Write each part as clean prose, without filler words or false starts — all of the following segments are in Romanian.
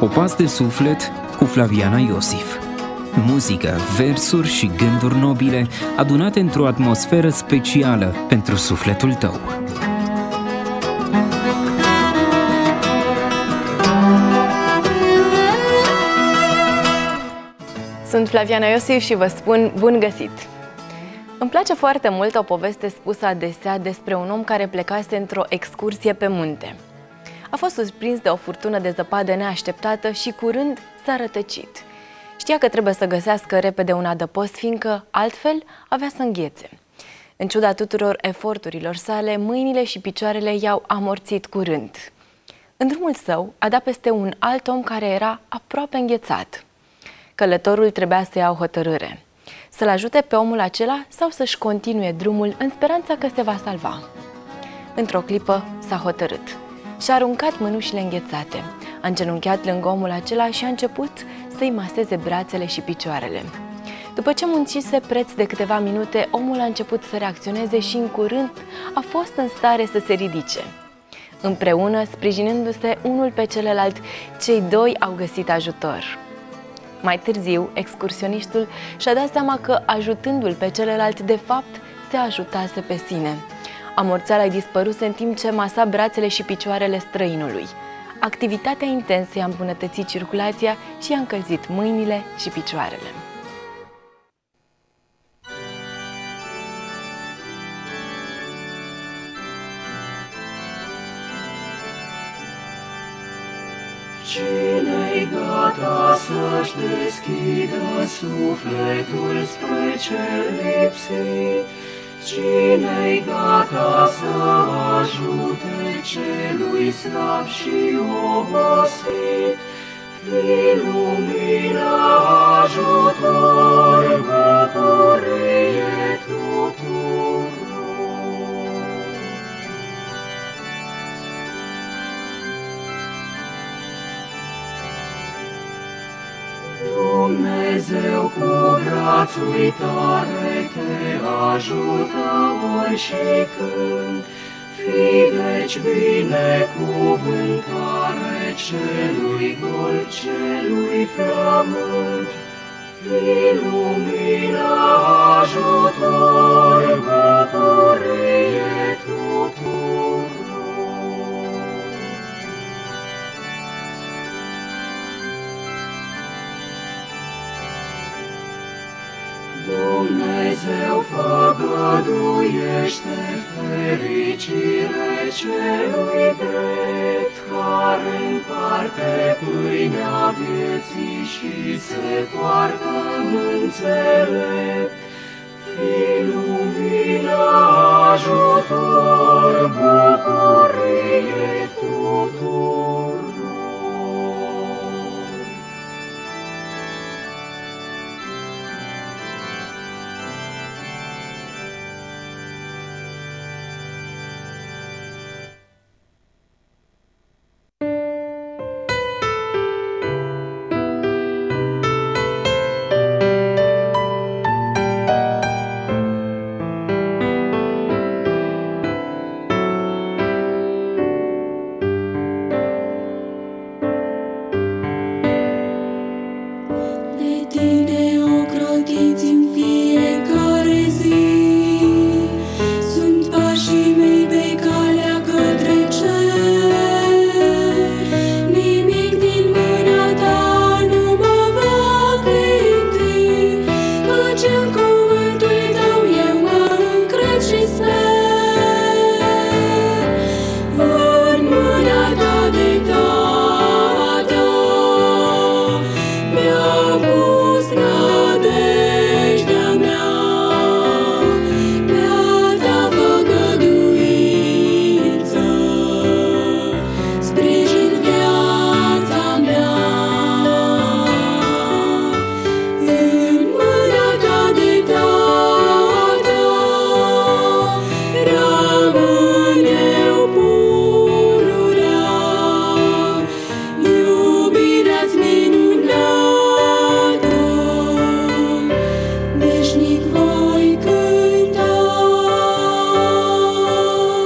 Popas de suflet cu Flaviana Iosif. Muzică, versuri și gânduri nobile adunate într-o atmosferă specială pentru sufletul tău. Sunt Flaviana Iosif și vă spun bun găsit! Îmi place foarte mult o poveste spusă adesea despre un om care plecase într-o excursie pe munte. A fost surprins de o furtună de zăpadă neașteptată și curând s-a rătăcit. Știa că trebuie să găsească repede un adăpost, fiindcă altfel avea să înghețe. În ciuda tuturor eforturilor sale, mâinile și picioarele i-au amorțit curând. În drumul său a dat peste un alt om care era aproape înghețat. Călătorul trebuia să ia o hotărâre: să-l ajute pe omul acela sau să-și continue drumul în speranța că se va salva. Într-o clipă s-a hotărât. Și-a aruncat mânușile înghețate, a îngenunchiat lângă omul acela și a început să-i maseze brațele și picioarele. După ce muncise preț de câteva minute, omul a început să reacționeze și în curând a fost în stare să se ridice. Împreună, sprijinându-se unul pe celălalt, cei doi au găsit ajutor. Mai târziu, excursionistul și-a dat seama că, ajutându-l pe celălalt, de fapt, se ajutase pe sine. Amorțeala-i dispăruse în timp ce masa brațele și picioarele străinului. Activitatea intensă i-a îmbunătățit circulația și i-a încălzit mâinile și picioarele. Cine-i gata să-și deschidă sufletul spre cel lipsit? Cine-i gata să ajute celui slab și obosit? Fii lumină, ajutor, bucurie tuturor. Dumnezeu cu braț uitare te ajută ori și când. Fii deci binecuvântare celui gol, celui flământ. Fii lumină, ajutor, bucurie tuturor. Dumnezeu făgăduiește fericire celui drept, care împarte pâinea vieții și se poartă înțelept. Fii lumină, ajutor, bucurie tuturor.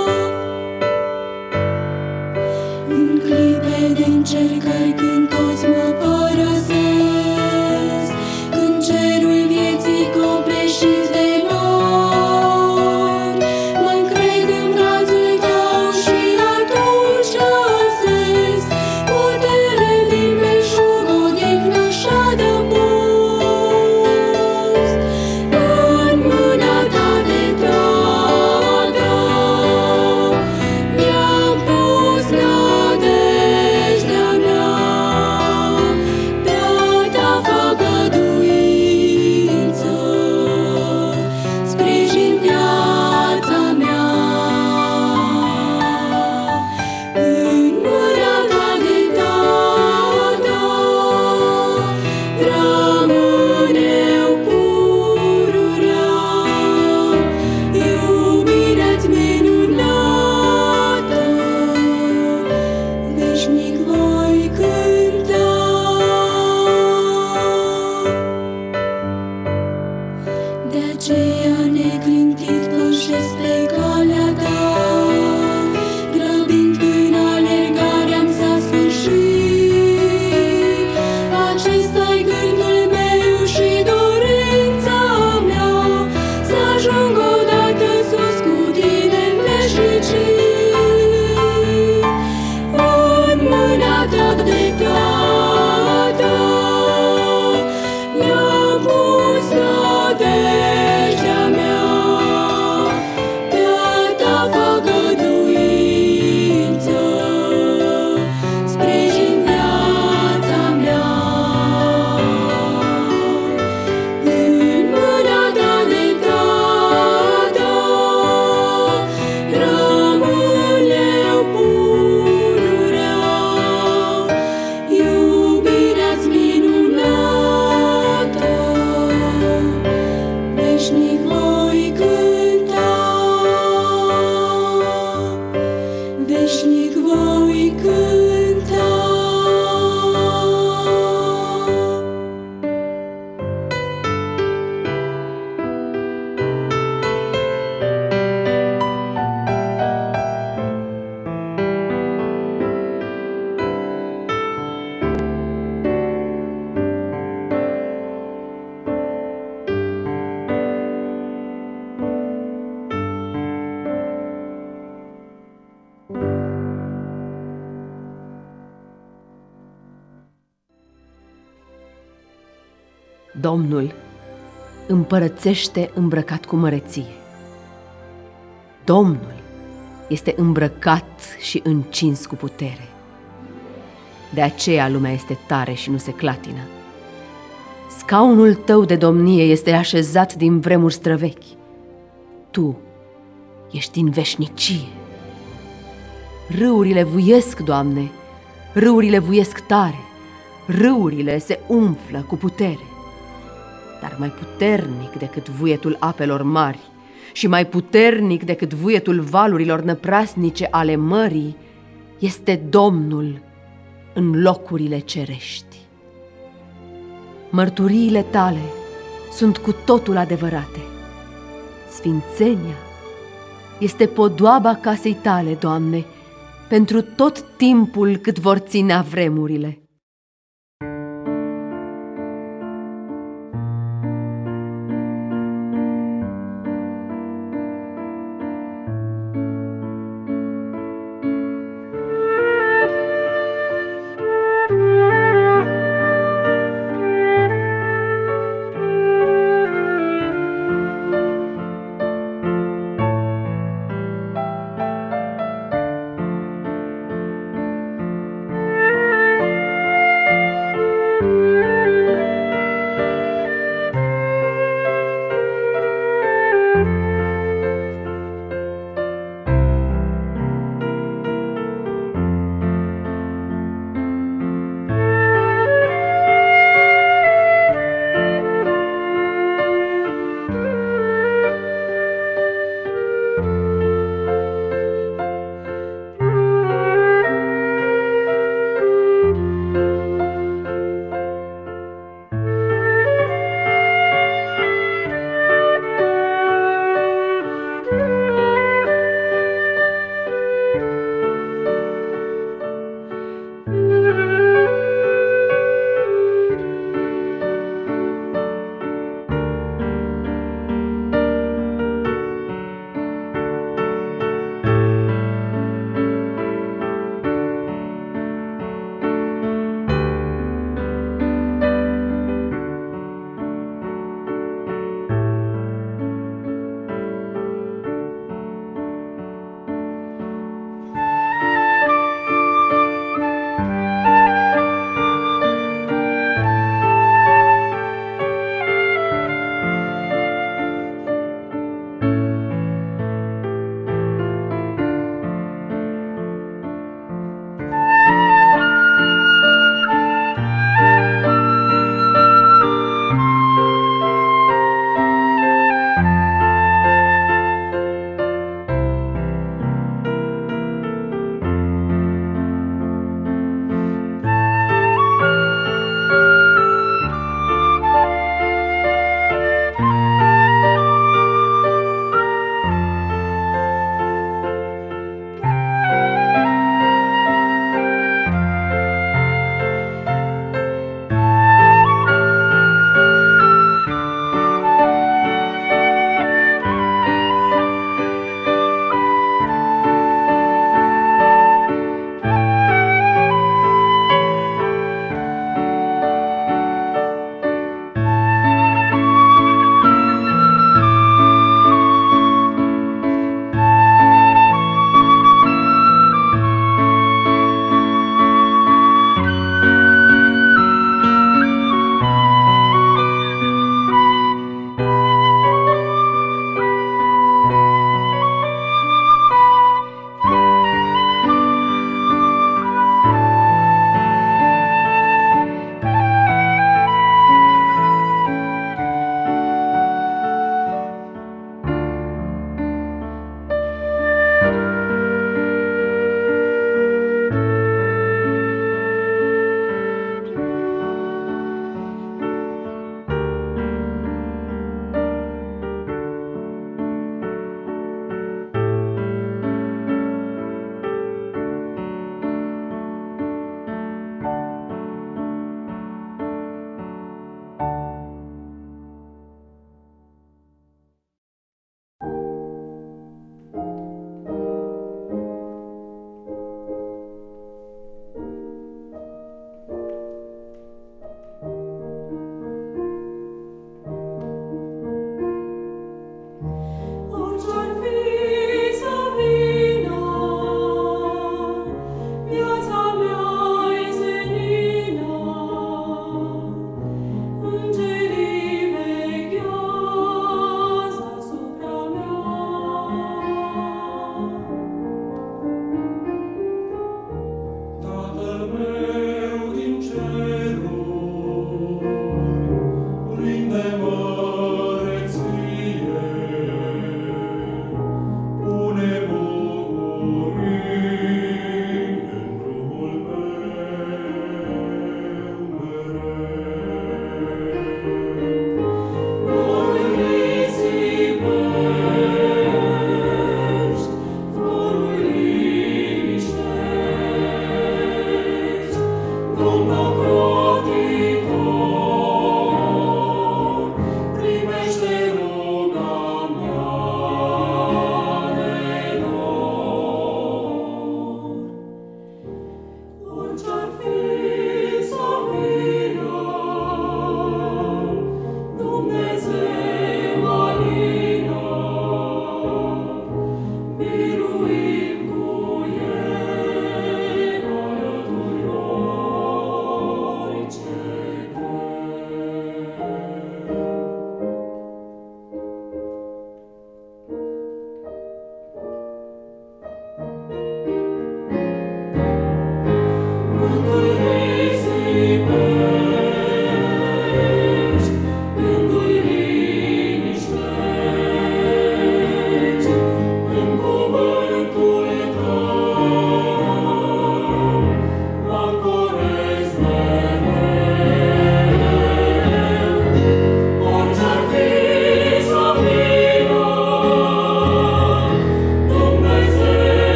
În clipe de încercări, când toți Domnul împărățește îmbrăcat cu măreție. Domnul este îmbrăcat și încins cu putere. De aceea lumea este tare și nu se clatină. Scaunul tău de domnie este așezat din vremuri străvechi. Tu ești în veșnicie. Râurile vuiesc, Doamne, râurile vuiesc tare, râurile se umflă cu putere. Dar mai puternic decât vuietul apelor mari și mai puternic decât vuietul valurilor năprasnice ale mării este Domnul în locurile cerești. Mărturiile tale sunt cu totul adevărate. Sfințenia este podoaba casei tale, Doamne, pentru tot timpul cât vor ținea vremurile.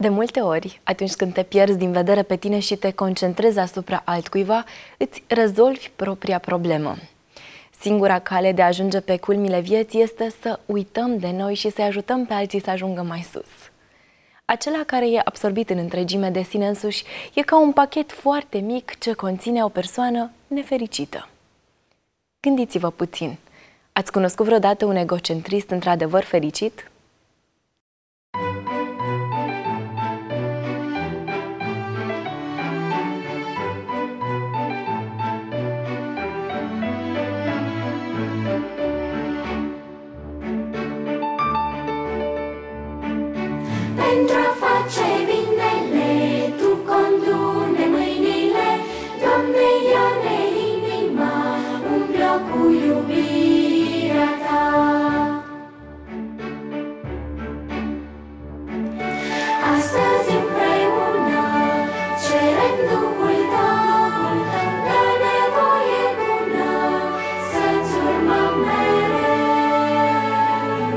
De multe ori, atunci când te pierzi din vedere pe tine și te concentrezi asupra altcuiva, îți rezolvi propria problemă. Singura cale de a ajunge pe culmile vieții este să uităm de noi și să ajutăm pe alții să ajungă mai sus. Acela care e absorbit în întregime de sine însuși e ca un pachet foarte mic ce conține o persoană nefericită. Gândiți-vă puțin. Ați cunoscut vreodată un egocentrist într-adevăr fericit? Pentru a face binele, Tu condu-ne mâinile, Doamne, ia-ne inima, umblă cu iubirea Ta. Astăzi împreună cerem Duhul Tău, dă-ne voie bună să-ți urmăm mereu.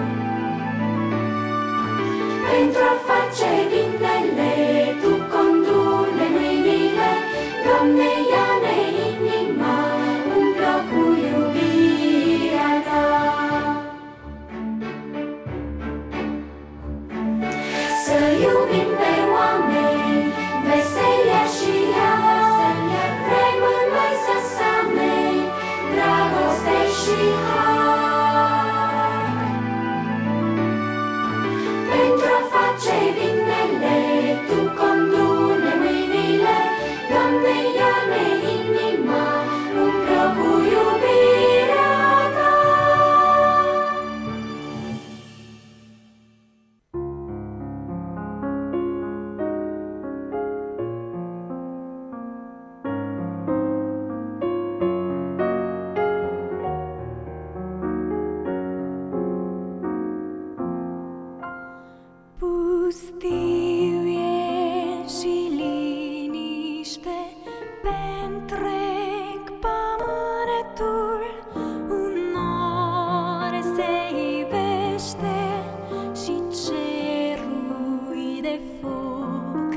Pentru a face binele, Tu condu-ne mâinile, Doamne, ia-ne inima, umblă cu iubirea Ta. Să iubim pe oameni, veselia și ea, vrem în noi să samei, dragoste și har. Pentru a face binele, Tu condu-ne mâinile, Doamne, ia-ne inima, umblă cu iubirea Ta. Pustiu e și liniște pe-ntreg pământul, un nor se ivește și cerul de foc.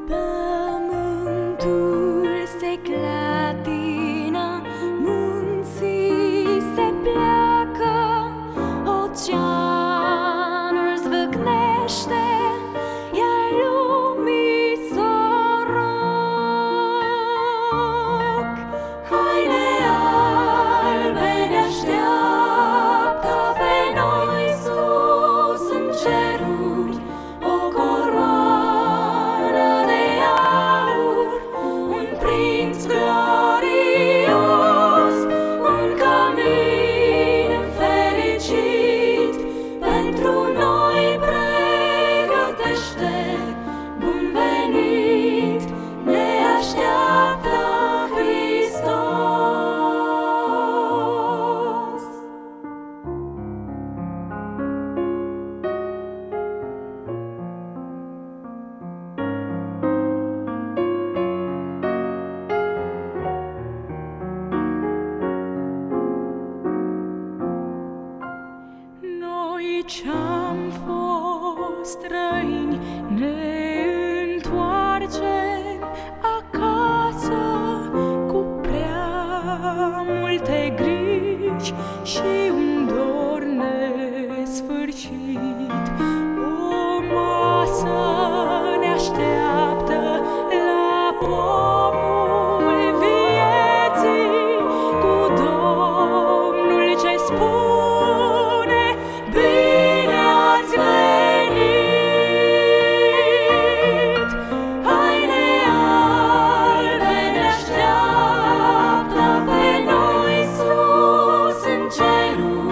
Pământul se clatină, munții se pleacă, oceanul zvâcnește, iar lumii soroc. Haine albe ne așteaptă pe noi sus în ceruri, o coroană de aur, un prinț glorios, un cămin fericit pentru noi pregătește. Bun venit, ne așteaptă Hristos. Noi ce-am fost străini ne întoarcem acasă cu prea multe griji și un dor nesfârșit. O masă ne așteaptă la pomul vieții, cu Domnul ce spune: bine ați venit! Haine albe ne așteaptă pe noi sus în ceruri,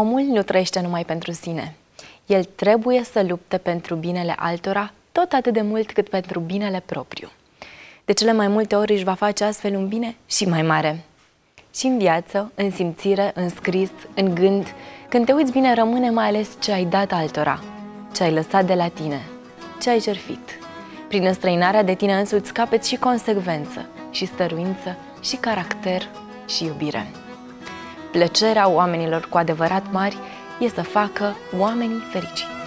Omul nu trăiește numai pentru sine. El trebuie să lupte pentru binele altora tot atât de mult cât pentru binele propriu. De cele mai multe ori își va face astfel un bine și mai mare. Și în viață, în simțire, în scris, în gând, când te uiți bine, rămâne mai ales ce ai dat altora, ce ai lăsat de la tine, ce ai jertfit. Prin înstrăinarea de tine însuți capeți și consecvență, și stăruință, și caracter, și iubire. Plăcerea oamenilor cu adevărat mari e să facă oamenii fericiți.